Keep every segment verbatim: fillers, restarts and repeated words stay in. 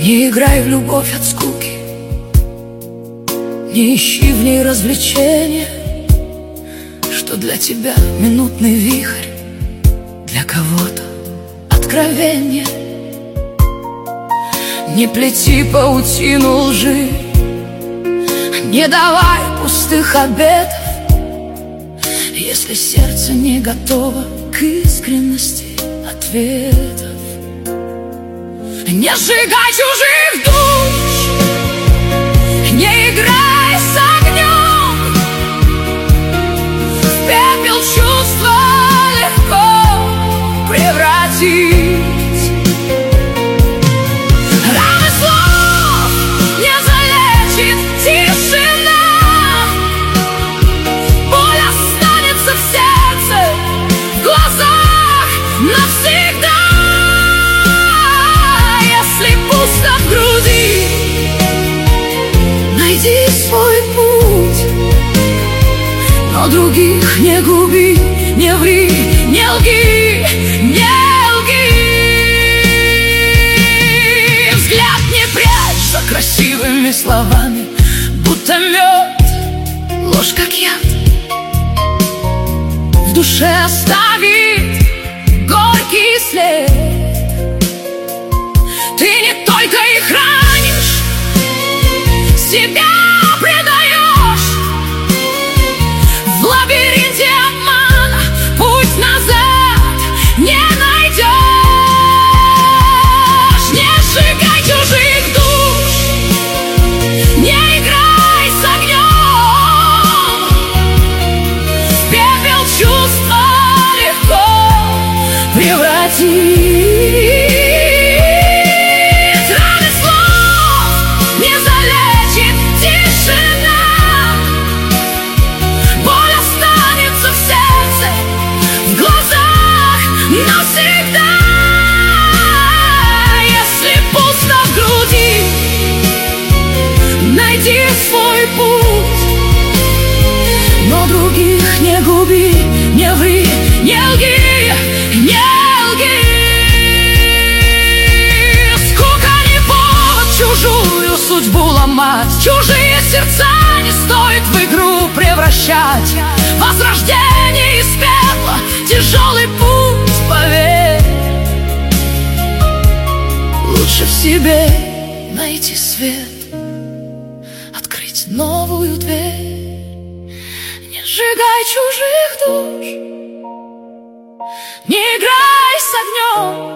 Не играй в любовь от скуки, не ищи в ней развлечения, что для тебя минутный вихрь, для кого-то откровение. Не плети паутину лжи, не давай пустых обетов, если сердце не готово к искренности ответов. Не сжигай чужих душ, не играй с огнем, в пепел чувства легко превратить. Раны слов не залечит тишина, боль останется в сердце, в глазах навсегда. Если пусто в груди, найди свой путь, но других не губи, не ври, не лги, не лги. Взгляд не прячь за красивыми словами, будто мед, ложь как яд, в душе оставит горький след. Ты не только их ранишь, себя предаешь. В лабиринте обмана путь назад не найдешь. Не сжигай чужих душ, не играй с огнем, в пепел чувства легко превратить. Найди свой путь, но других не губи, не ври, не лги, не лги. Скука не повод чужую судьбу ломать, чужие сердца не стоит в игру превращать. Возрождение из пепла — тяжелый путь, поверь. Лучше в себе найти свет, открыть новую дверь. Не сжигай чужих душ, не играй с огнем,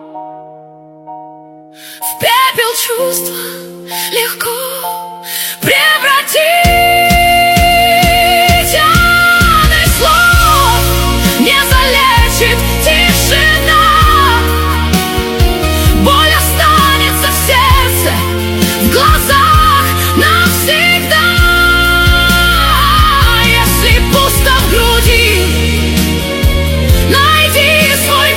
в пепел чувства легко превратить. Раны слов не залечит тишина, боль останется в сердце, в глазах навсегда. Если пусто в груди, найди свой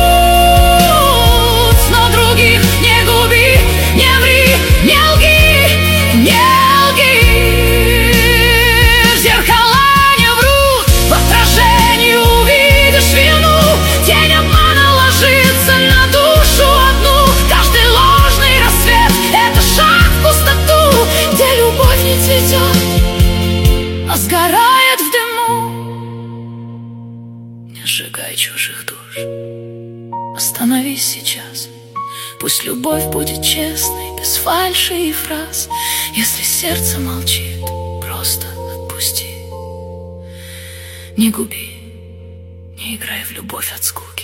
путь, но других не губи, не ври, не лги, не лги. Зеркала не врут, в отражении увидишь вину. Тень обмана ложится на душу одну. Каждый ложный рассвет — это шаг в пустоту, где любовь не цветет, а сгорает в дыму. Не сжигай чужих душ, остановись сейчас. Пусть любовь будет честной, без фальши и фраз. Если сердце молчит, просто отпусти. Не губи, не играй в любовь от скуки.